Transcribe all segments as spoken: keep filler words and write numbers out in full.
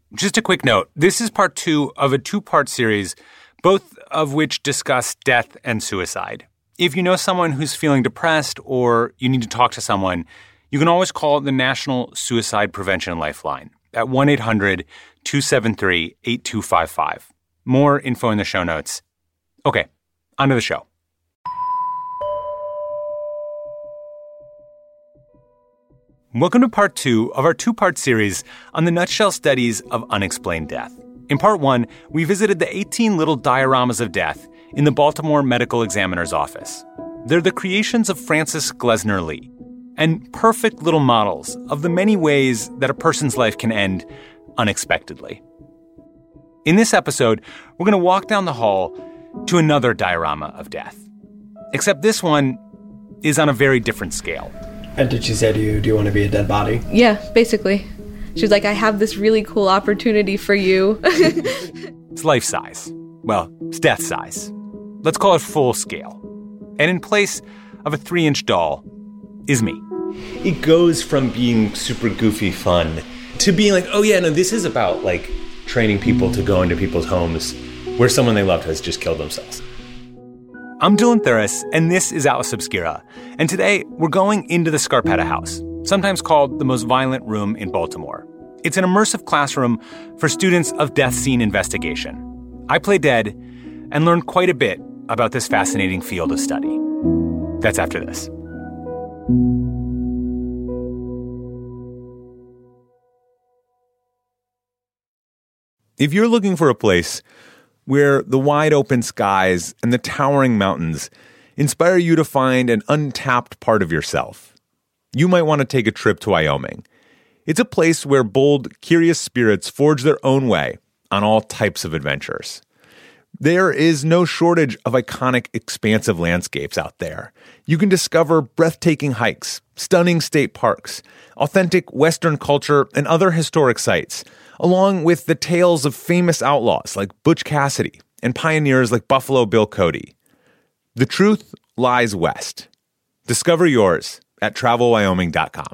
Just a quick note. This is part two of a two-part series, both of which discuss death and suicide. If you know someone who's feeling depressed or you need to talk to someone, you can always call the National Suicide Prevention Lifeline at one eight hundred two seven three eight two five five. More info in the show notes. Okay, on to the show. Welcome to part two of our two-part series on the nutshell studies of unexplained death. In part one, we visited the eighteen little dioramas of death in the Baltimore Medical Examiner's office. They're the creations of Francis Glessner Lee, and perfect little models of the many ways that a person's life can end unexpectedly. In this episode, we're going to walk down the hall to another diorama of death. Except this one is on a very different scale. And did she say to you, do you want to be a dead body? Yeah, basically. She was like, I have this really cool opportunity for you. It's life size. Well, it's death size. Let's call it full scale. And in place of a three-inch doll is me. It goes from being super goofy fun to being like, oh yeah, no, this is about like training people to go into people's homes where someone they loved has just killed themselves. I'm Dylan Thuras, and this is Atlas Obscura. And today, we're going into the Scarpetta House, sometimes called the most violent room in Baltimore. It's an immersive classroom for students of death scene investigation. I play dead and learn quite a bit about this fascinating field of study. That's after this. If you're looking for a place where the wide open skies and the towering mountains inspire you to find an untapped part of yourself, you might want to take a trip to Wyoming. It's a place where bold, curious spirits forge their own way on all types of adventures. There is no shortage of iconic, expansive landscapes out there. You can discover breathtaking hikes, stunning state parks, authentic Western culture, and other historic sites, along with the tales of famous outlaws like Butch Cassidy and pioneers like Buffalo Bill Cody. The truth lies west. Discover yours at travel wyoming dot com.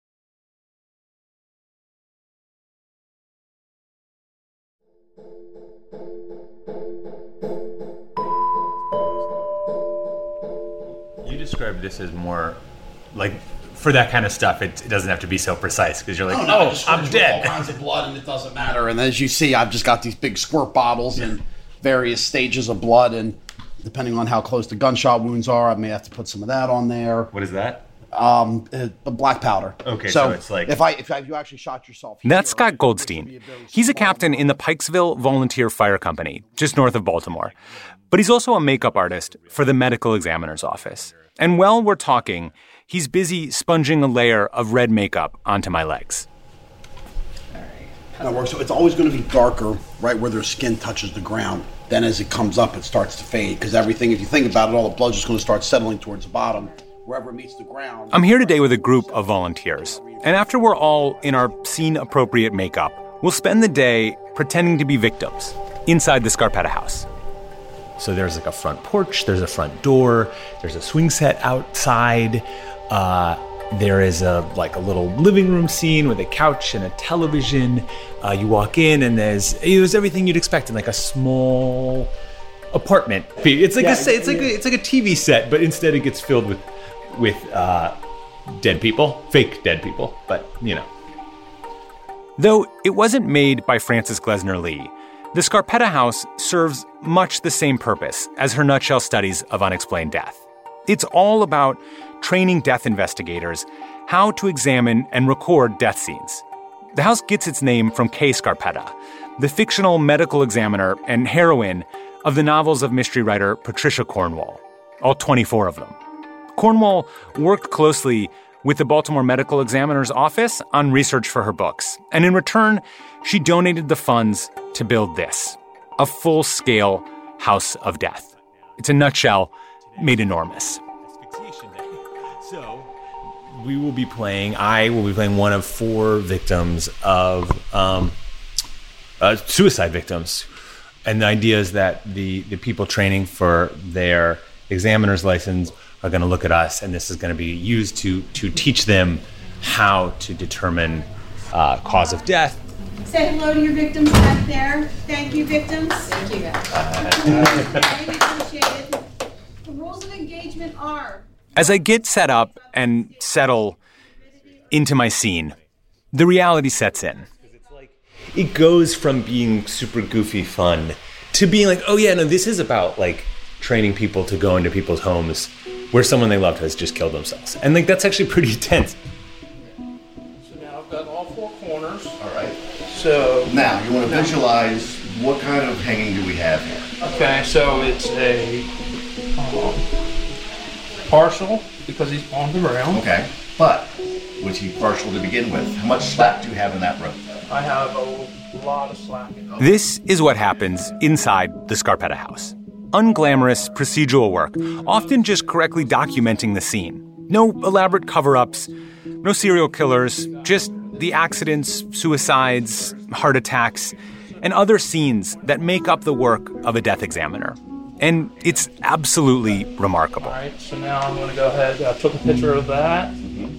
You described this as more like, for that kind of stuff, it, it doesn't have to be so precise because you're like, oh, no, oh I'm dead. All kinds of blood and it doesn't matter. And as you see, I've just got these big squirt bottles yeah. and various stages of blood. And depending on how close the gunshot wounds are, I may have to put some of that on there. What is that? Um, uh, black powder. Okay, so, so it's like if I if you actually shot yourself. Here, that's Scott Goldstein. He's a captain in the Pikesville Volunteer Fire Company, just north of Baltimore. But he's also a makeup artist for the Medical Examiner's office. And while we're talking, he's busy sponging a layer of red makeup onto my legs. All right. And it works. So it's always going to be darker right where their skin touches the ground. Then as it comes up, it starts to fade because everything, if you think about it, all the blood's just going to start settling towards the bottom. Wherever it meets the ground. I'm here today with a group of volunteers. And after we're all in our scene-appropriate makeup, we'll spend the day pretending to be victims inside the Scarpetta House. So there's like a front porch, there's a front door, there's a swing set outside. Uh, there is a like a little living room scene with a couch and a television. Uh, you walk in and there's there's everything you'd expect in like a small apartment. It's like yeah, a it's like a, it's like a T V set, but instead it gets filled with with uh, dead people, fake dead people, but you know. Though it wasn't made by Francis Glessner Lee, the Scarpetta House serves much the same purpose as her nutshell studies of unexplained death. It's all about training death investigators how to examine and record death scenes. The house gets its name from Kay Scarpetta, the fictional medical examiner and heroine of the novels of mystery writer Patricia Cornwall, all twenty-four of them. Cornwall worked closely with the Baltimore Medical Examiner's office on research for her books, and in return, she donated the funds to build this, a full-scale house of death. It's a nutshell made enormous. So we will be playing, I will be playing one of four victims of um, uh, suicide victims. And the idea is that the, the people training for their examiner's license are going to look at us, and this is going to be used to to teach them how to determine uh, cause of death Say hello to your victims back there. Thank you, victims. Thank you, guys. Okay, appreciate it. The rules of engagement are... As I get set up and settle into my scene, the reality sets in. It goes from being super goofy fun to being like, oh yeah, no, this is about like training people to go into people's homes where someone they loved has just killed themselves. And like that's actually pretty intense. So now I've got all four corners. All right. So now you want to visualize what kind of hanging do we have here? Okay, so it's a um, partial because he's on the ground. Okay, but was he partial to begin with? How much slack do you have in that rope? I have a lot of slack. This is what happens inside the Scarpetta house. Unglamorous procedural work, often just correctly documenting the scene. No elaborate cover-ups, no serial killers, just the accidents, suicides, heart attacks, and other scenes that make up the work of a death examiner. And it's absolutely remarkable. All right, so now I'm going to go ahead. I took a picture of that.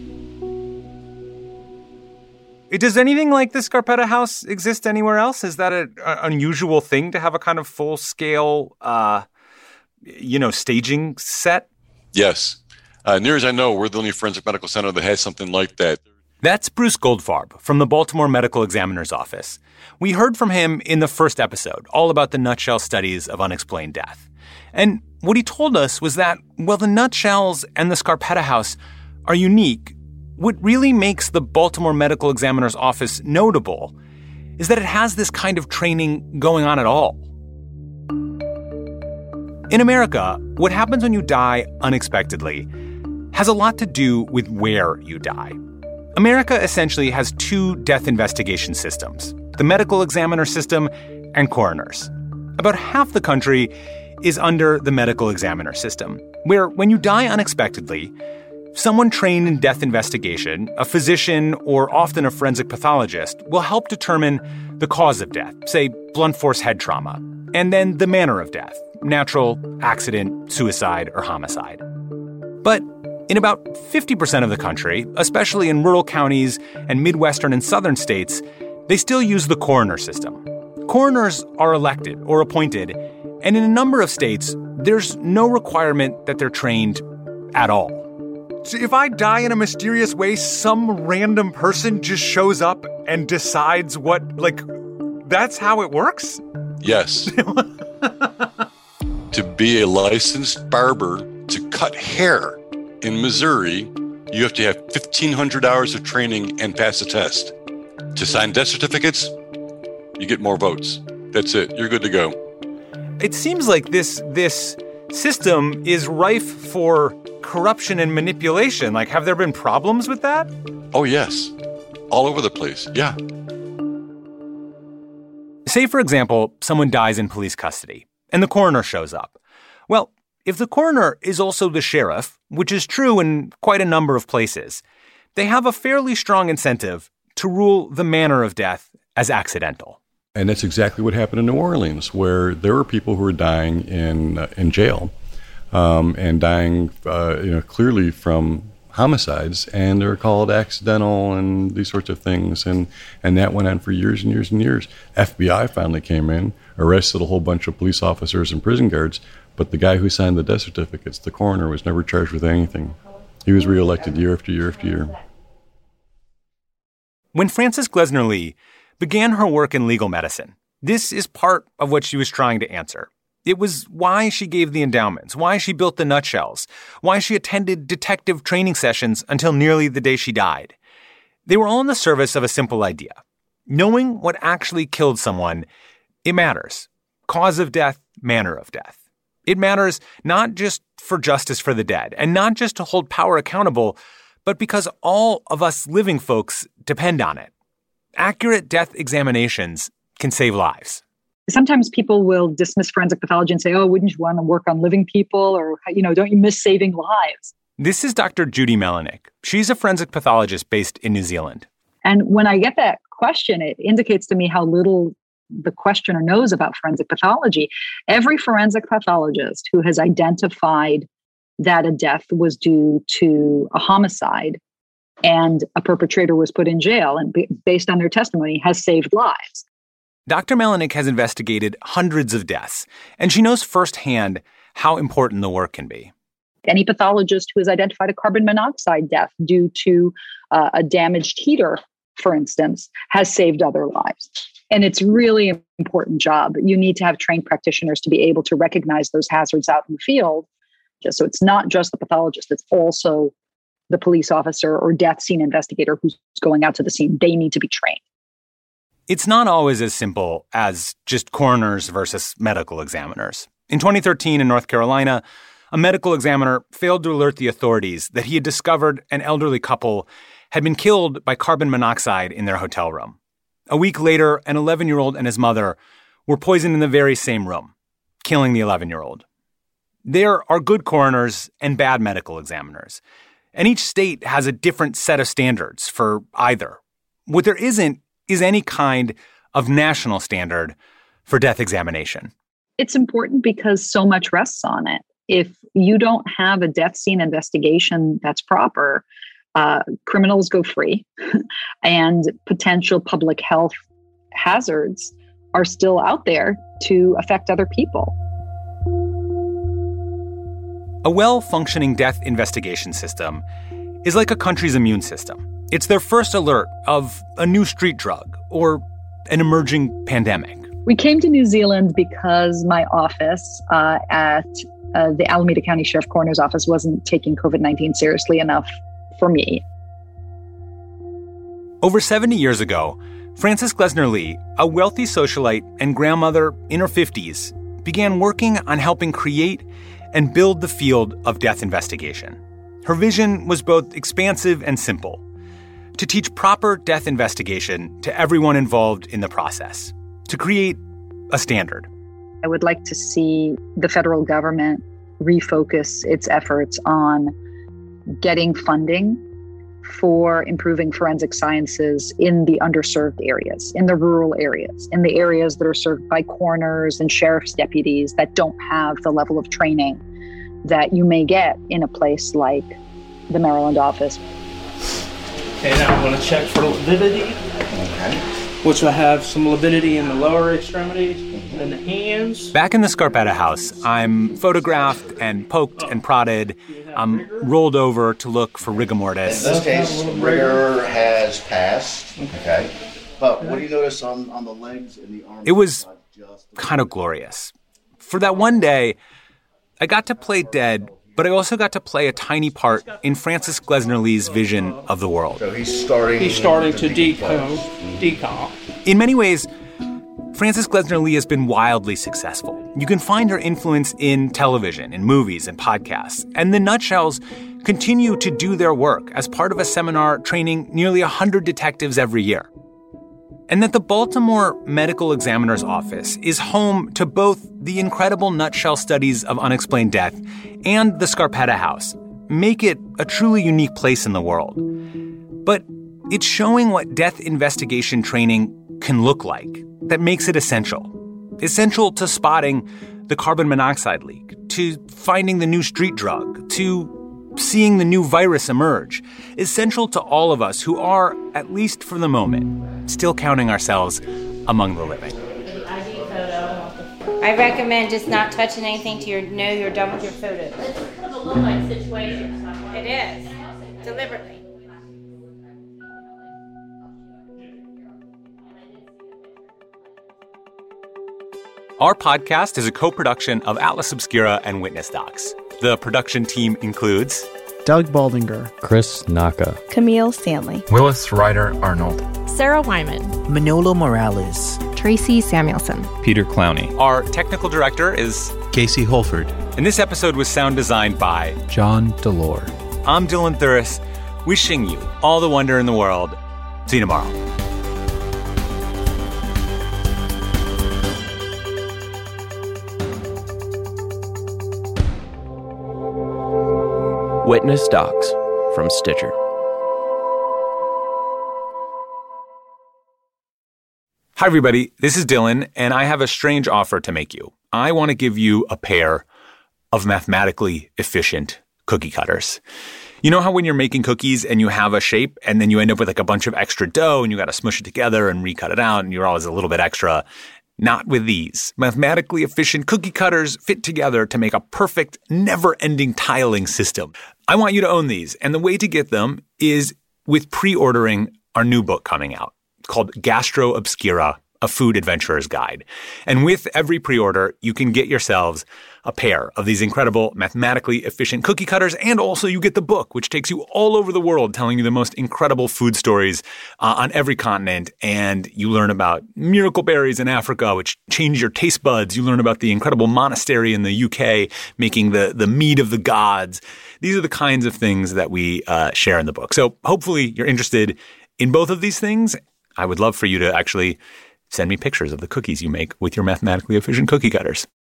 Does anything like the Scarpetta house exist anywhere else? Is that an unusual thing to have a kind of full-scale, uh, you know, staging set? Yes. Uh, near as I know, we're the only forensic medical center that has something like that. That's Bruce Goldfarb from the Baltimore Medical Examiner's Office. We heard from him in the first episode, all about the nutshell studies of unexplained death. And what he told us was that, while the nutshells and the Scarpetta house are unique, what really makes the Baltimore Medical Examiner's Office notable is that it has this kind of training going on at all. In America, what happens when you die unexpectedly has a lot to do with where you die. America essentially has two death investigation systems, the medical examiner system and coroners. About half the country is under the medical examiner system, where when you die unexpectedly, someone trained in death investigation, a physician or often a forensic pathologist, will help determine the cause of death, say blunt force head trauma, and then the manner of death, natural, accident, suicide, or homicide. But in about fifty percent of the country, especially in rural counties and Midwestern and Southern states, they still use the coroner system. Coroners are elected or appointed, and in a number of states, there's no requirement that they're trained at all. So if I die in a mysterious way, some random person just shows up and decides what, like, that's how it works? Yes. To be a licensed barber to cut hair in Missouri, you have to have fifteen hundred hours of training and pass a test. To sign death certificates, you get more votes. That's it. You're good to go. It seems like this this system is rife for corruption and manipulation. Like, have there been problems with that? Oh, yes. All over the place. Yeah. Say, for example, someone dies in police custody and the coroner shows up. Well, if the coroner is also the sheriff, which is true in quite a number of places, they have a fairly strong incentive to rule the manner of death as accidental. And that's exactly what happened in New Orleans, where there were people who were dying in uh, in jail um, and dying, uh, you know, clearly from homicides, and they're called accidental and these sorts of things, and and that went on for years and years and years. F B I finally came in, arrested a whole bunch of police officers and prison guards, but the guy who signed the death certificates, the coroner, was never charged with anything. He was reelected year after year after year. When Frances Glessner Lee began her work in legal medicine, this is part of what she was trying to answer. It was why she gave the endowments, why she built the nutshells, why she attended detective training sessions until nearly the day she died. They were all in the service of a simple idea. Knowing what actually killed someone, it matters. Cause of death, manner of death. It matters not just for justice for the dead, and not just to hold power accountable, but because all of us living folks depend on it. Accurate death examinations can save lives. Sometimes people will dismiss forensic pathology and say, oh, wouldn't you want to work on living people? Or, you know, don't you miss saving lives? This is Doctor Judy Melinek. She's a forensic pathologist based in New Zealand. And when I get that question, it indicates to me how little the questioner knows about forensic pathology. Every forensic pathologist who has identified that a death was due to a homicide and a perpetrator was put in jail and b- based on their testimony has saved lives. Doctor Melinek has investigated hundreds of deaths, and she knows firsthand how important the work can be. Any pathologist who has identified a carbon monoxide death due to uh, a damaged heater, for instance, has saved other lives. And it's really an important job. You need to have trained practitioners to be able to recognize those hazards out in the field. Just so it's not just the pathologist, it's also the police officer or death scene investigator who's going out to the scene. They need to be trained. It's not always as simple as just coroners versus medical examiners. In twenty thirteen in North Carolina, a medical examiner failed to alert the authorities that he had discovered an elderly couple had been killed by carbon monoxide in their hotel room. A week later, an eleven-year-old and his mother were poisoned in the very same room, killing the eleven-year-old. There are good coroners and bad medical examiners, and each state has a different set of standards for either. What there isn't is any kind of national standard for death examination. It's important because so much rests on it. If you don't have a death scene investigation that's proper, uh, criminals go free and potential public health hazards are still out there to affect other people. A well-functioning death investigation system is like a country's immune system. It's their first alert of a new street drug or an emerging pandemic. We came to New Zealand because my office uh, at uh, the Alameda County Sheriff Coroner's Office wasn't taking covid nineteen seriously enough for me. Over seventy years ago, Frances Glessner Lee, a wealthy socialite and grandmother in her fifties, began working on helping create and build the field of death investigation. Her vision was both expansive and simple: to teach proper death investigation to everyone involved in the process, to create a standard. I would like to see the federal government refocus its efforts on getting funding for improving forensic sciences in the underserved areas, in the rural areas, in the areas that are served by coroners and sheriff's deputies that don't have the level of training that you may get in a place like the Maryland office. Okay, now I'm going to check for lividity, Okay. which will have some lividity in the lower extremities and the hands. Back in the Scarpetta house, I'm photographed and poked and prodded. I'm rolled over to look for rigor mortis. In this case, rigor has passed. Okay. But what do you notice on, on the legs and the arms? It was kind of glorious. For that one day, I got to play dead, but I also got to play a tiny part in Frances Glessner Lee's vision of the world. So he's starting. He's starting to decompose, decomp. In many ways, Frances Glessner Lee has been wildly successful. You can find her influence in television, in movies, and podcasts. And the Nutshells continue to do their work as part of a seminar training nearly one hundred detectives every year. And that the Baltimore Medical Examiner's Office is home to both the incredible nutshell studies of unexplained death and the Scarpetta House make it a truly unique place in the world. But it's showing what death investigation training can look like that makes it essential. Essential to spotting the carbon monoxide leak, to finding the new street drug, to seeing the new virus emerge. Essential to all of us who are, at least for the moment, still counting ourselves among the living. I D photo. I recommend just not touching anything till you know you're done with your photo. It's kind of a low-light situation. It is, deliberately. Our podcast is a co-production of Atlas Obscura and Witness Docs. The production team includes Doug Baldinger, Chris Naka, Camille Stanley, Willis Ryder Arnold, Sarah Wyman, Manolo Morales, Tracy Samuelson, Peter Clowney. Our technical director is Casey Holford. And this episode was sound designed by John Delore. I'm Dylan Thuris, wishing you all the wonder in the world. See you tomorrow. Witness Docs from Stitcher. Hi, everybody. This is Dylan, and I have a strange offer to make you. I want to give you a pair of mathematically efficient cookie cutters. You know how when you're making cookies and you have a shape and then you end up with like a bunch of extra dough and you got to smush it together and recut it out and you're always a little bit extra? Not with these. Mathematically efficient cookie cutters fit together to make a perfect, never-ending tiling system. I want you to own these, and the way to get them is with pre-ordering our new book coming out called Gastro Obscura, A Food Adventurer's Guide. And with every pre-order, you can get yourselves a pair of these incredible mathematically efficient cookie cutters, and also you get the book, which takes you all over the world telling you the most incredible food stories uh, on every continent. And you learn about miracle berries in Africa, which change your taste buds. You learn about the incredible monastery in the U K making the, the mead of the gods. These are the kinds of things that we uh, share in the book. So hopefully you're interested in both of these things. I would love for you to actually send me pictures of the cookies you make with your mathematically efficient cookie cutters.